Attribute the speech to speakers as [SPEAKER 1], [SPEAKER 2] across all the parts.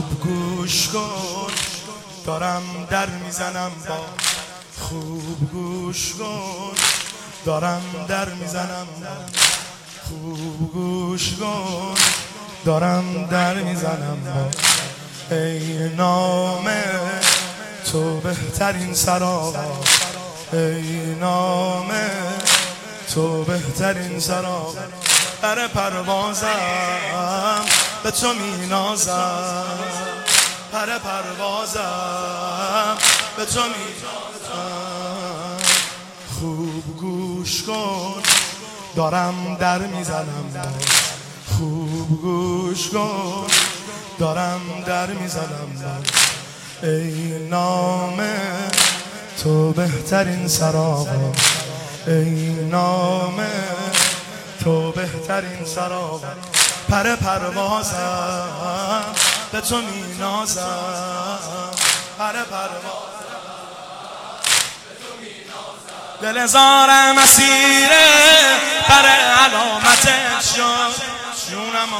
[SPEAKER 1] خوب گوش کن دارم در میزنم با خوب گوش کن دارم در میزنم با خوب گوش کن دارم در میزنم با ای نام تو بهترین سراغ ای نام تو بهترین سراغ در پروازم به تو می نازم پر پروازم به تو می نازم خوب گوش کن دارم در میزنم خوب گوش کن دارم در میزنم ای نام تو بهترین سراغ ای نام تو بهترین سراغ پر پروازم به تو می نازم پر پروازم به تو می نازم دل زارم اسیر پر علامتت شد جونم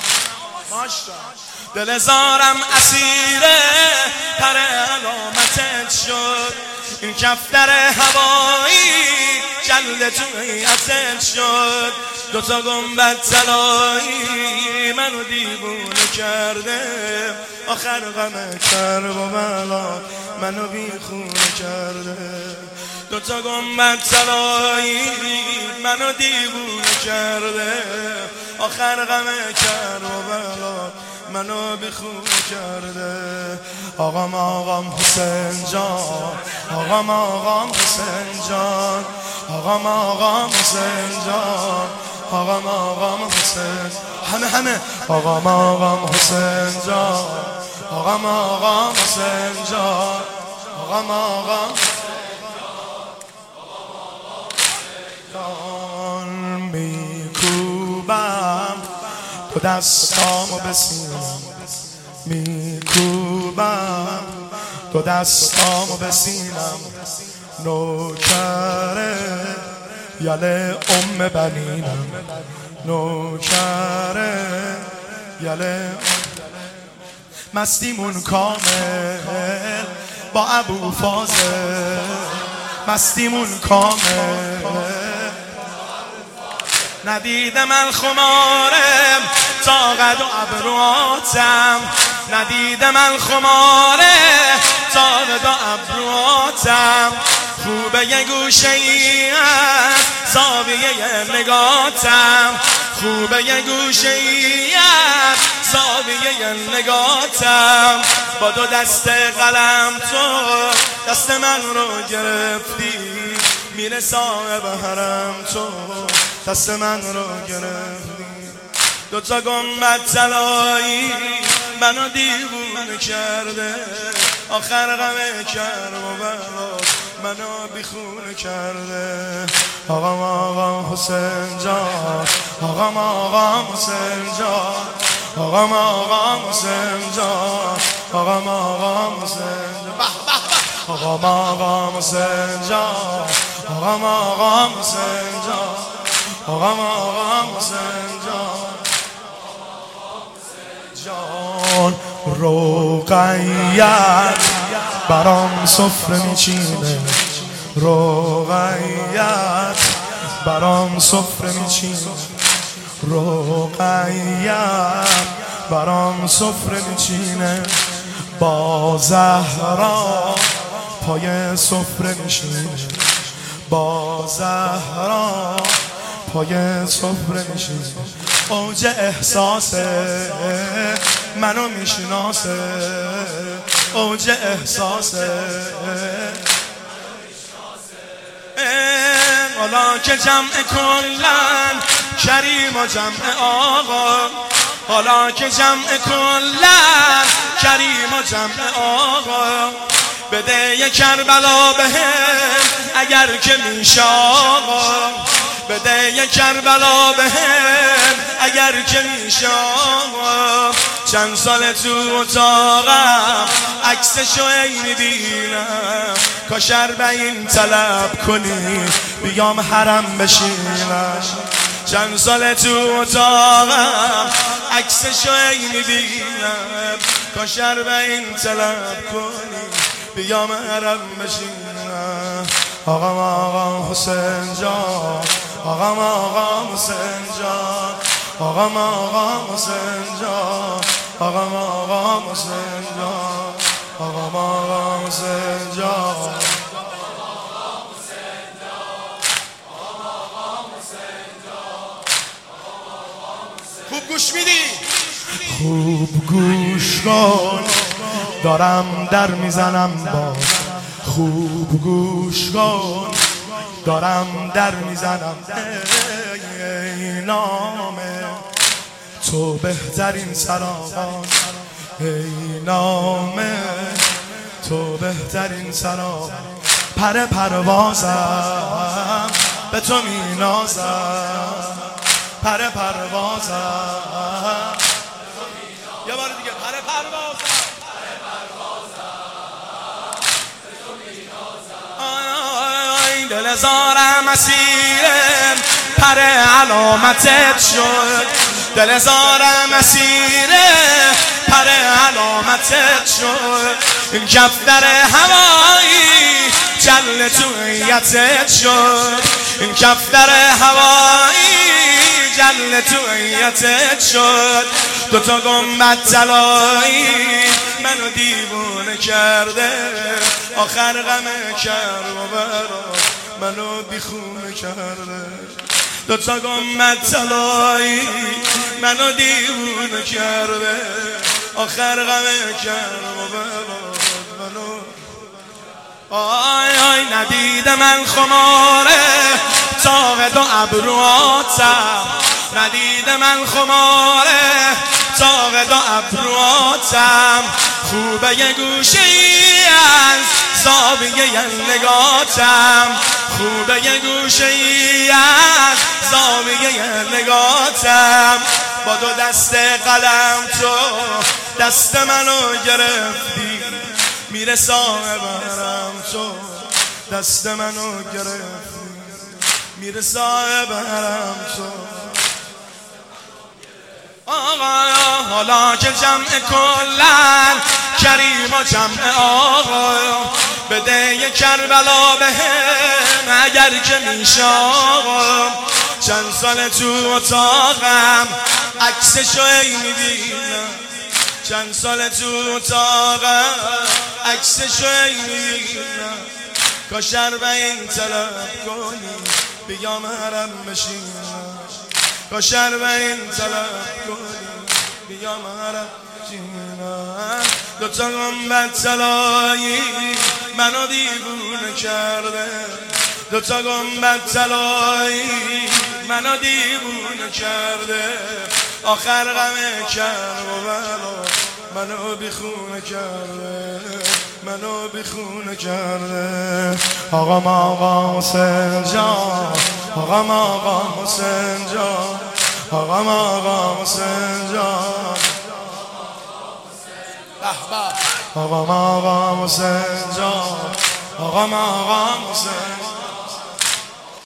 [SPEAKER 1] دل زارم اسیر پر علامتت شد این کفتر هوایی جلد تویتت شد دوتا گنبد طلایی منو دیوونه کرده آخر غم کرب و بلا منو بیخونه کرده دوتا گنبد طلایی منو دیوونه کرده آخر غم کرب و بلا منو بیخونه کرده آقام حسین جان آقام حسین جان آقام حسین جان آقام حسین همه آقام حسین جان آقام حسین جان آقام جان میکوبم تو دستامو به سینم میکوبم تو دستامو به سینم نوکره یله بنینم نوکره یله مستیمون کامل با ابو فاضل مستیمون کامل ندیدم الخمارم تا قد و ابرواتم ندیدم الخمارم تا قد و ابرواتم خوبه یه گوشه ای از زاویه نگاتم خوبه یه گوشه ای از زاویه نگاتم با دو دست قلم تو دست من رو گرفتی میره صاحب حرم تو دست من رو گرفتی دوتا گنبد طلایی منو دیوونه کرده آخر غم کرب و بلا منو بیخونه کرده آقام حسین جان آقام حسین جان آقام حسین جان آقام حسین جان آقام حسین جان آقام حسین جان آقام حسین جان رقیت برام سفره میچینه رقیت برام سفره میچینه رقیت برام سفره میچینه با زهرا پای سفره میشینه با زهرا پای سفره میشینه اوج احساسه منو میشناسه اوج احساسه حالا که جمع کلن کریم و جمع آقا حالا که جمع کلن کریم و جمع آقا بده یه کربلا بهم اگر که میشه آقا بده یه کربلا بهم اگر که میشه آقا چند سال تو اتاقم عکسشو ای میبینم کاش 40 طلب کنی بیام حرم بشینم چند سال تو اتاقم عکسشو ای میبینم کاش اربعین طلب کنی بیام حرم بشینم آقا حسین جان آقا حسین جان آقا حسین جان آقا حسین جان آقا حسین جان خوب گوش میدی؟ خوب گوش کن دارم در میزنم باز خوب گوش کن دارم در میزنم ای نام تو بهترین سراغان ای نام تو بهترین سراغان پروازم به تو مینازم پروازم یه بار دیگه پروازم دل زارم اسیرم پر علامتت شد دل زارم اسیرم پر علامتت شد این کفتر هوایی جل تویتت شد این کفتر هوایی جل تویتت شد دوتا گنبد طلایی منو دیوونه کرده آخر غم کربلا منو بیخونه کرده دوتا گنبد طلایی منو دیوونه کرده آخر غم کربلا منو آی ندیده من خماره تاق دو ابرواتم ندیده من خماره تاق دو ابرواتم خوبه یه گوشه ای از زاویه نگاتم خوبه یه گوشه ای از زاویه نگاتم با دو دست قلم تو دست منو گرفتی میره صاحبرم تو دست منو گرفتی میره صاحبرم تو آقا حالا که جمع کلن کریم و جمع آقا بده یه کربلا بهم اگر که میشه آقا چند سال تو اتاقم عکسشو ای میبینم چند سال تو اتاقم عکسشو ای میبینم کاش اربعین طلب کنی بیام حرم بشینم کاش اربعین طلب کنی بیام حرم بشینم دوتا گنبد طلایی منو دیوونه کرده دوتا گنبد طلایی منو دیوونه کرده آخر غم کربلا منو بیخونه کرده منو بیخونه کرده آقا حسین جان آقا حسین جان آقا حسین جان آقا حسین جان آقا حسین